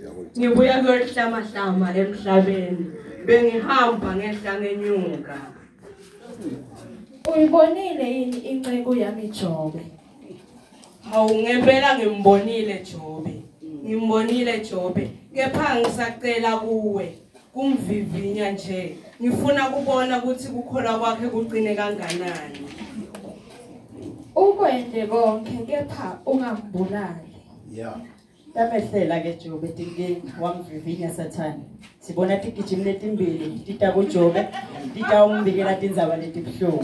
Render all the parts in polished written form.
Ngibuya kuyohlamahlama emhlabeni. Bengihamba ngehla ngenyuka. Uyibonile yini inceku yami Jobe? Hawu ngempela ngimbonile Jobe. Ngimbonile Jobe. Kepha ngisacela kuwe kumvivinya nje. Ngifuna kubona ukuthi ukukholwa kwakhe kuqine kanganani. Ukwende konke kepha ungambulali. Yeah. Tamehlela ke Jobe tinkinga wamvivinya Sathane. Sibona tigijimi letimbili tita kuJobe tita umbikela tindzaba letibhlungu.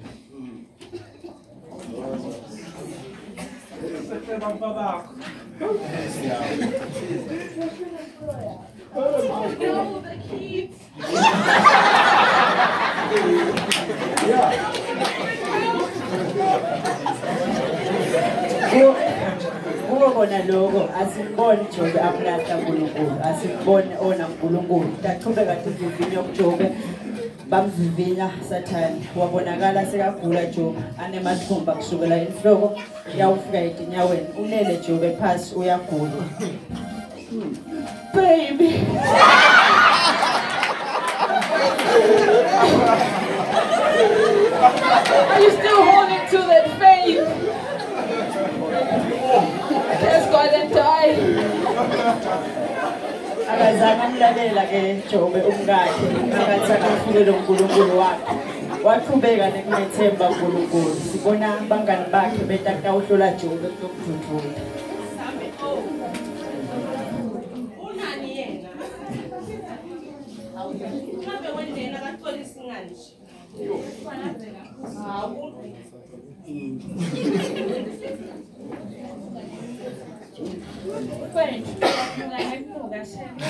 Kona lokho asimboni Jobe amlahla uNkulunkulu asimboni ona uNkulunkulu taqhubeka tivivinya kuJobe bamvivinya Sathane wabonakala sekagula Jobe anemathumba kusukela enhloko yawufika etinyaweni ulele Jobe phansi uyagula. Baby. Are you still holding to that faith? Let's go and die. Akazange amlalela ke Jobe umkakhe akathaka ufike lo uNkulunkulu wakhe waqhubeka nekumethemba uNkulunkulu sibona abangani bakhe betaka uhlola Jobe lokududula. Unani yena? Hawu ngabe wendena akathola isingani nje. Hawu Friend, ngayimuka shema.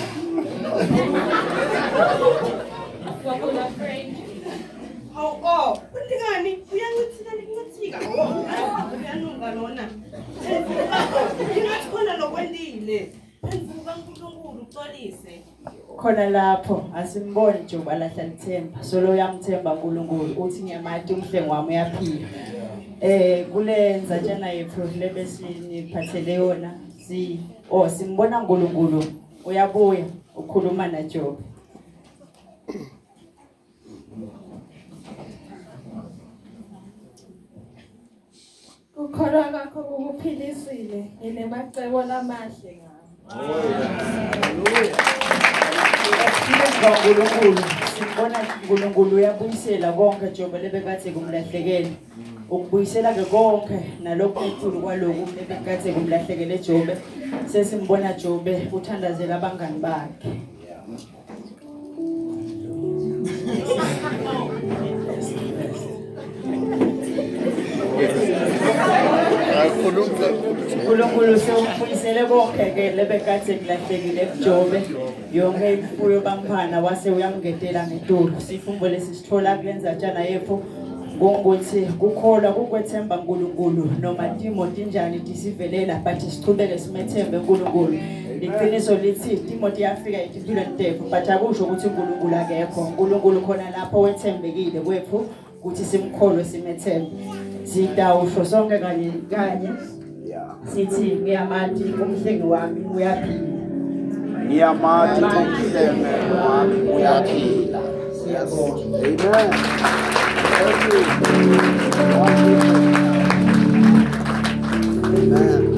Wakula friend. hawu kundingani uyangithina ngithika uyanunga lona. Ingathi khona lokwendile. Phenduka uNkulunkulu uxolise. Khona lapho asimboni Jobe alahla lithemba solo uyamthemba uNkulunkulu uthi ngiyamati umhlengi wami uyaphila. Kule nzatshana yethu lebesiniphathele yona simbona uNkulunkulu uyabuya ukhuluma naJobe. Ukholwa kakho ukuphilisile nginemacebo lamahle ngawo. uNkulunkulu sibona uNkulunkulu uyabuyisela konke Jobe lebekade kumlahlekela ukubuyisela ke konke nalokho enkulu kwaloku lebekade kumlahlekele Jobe sesimbona Jobe uthandazela abangani bakhe. uNkulunkulu sewufuyisele konke ke lebekade kulahlekile kuJobe yonke imfuyo bamphana wase uyamngedela ngetulu sifumbo lesisithola kulenza tjana yethu ngokuthi kukholwa kukwethemba uNkulunkulu noma timo tinjani tisivelela but sichubeke simethembe uNkulunkulu. Iqiniso lithi Timothy yafika empilweni tethu but akusho ukuthi uNkulunkulu akekho. uNkulunkulu khona lapho wethembekile kwethu ukuthi simkholwe simethembe. Sidawusho sonke kanye sithi ngiyamati umhlengi wami uyaphila. Ngiyamati umhlengi wami uyaphila. Yes. Amen. Thank you. Amen.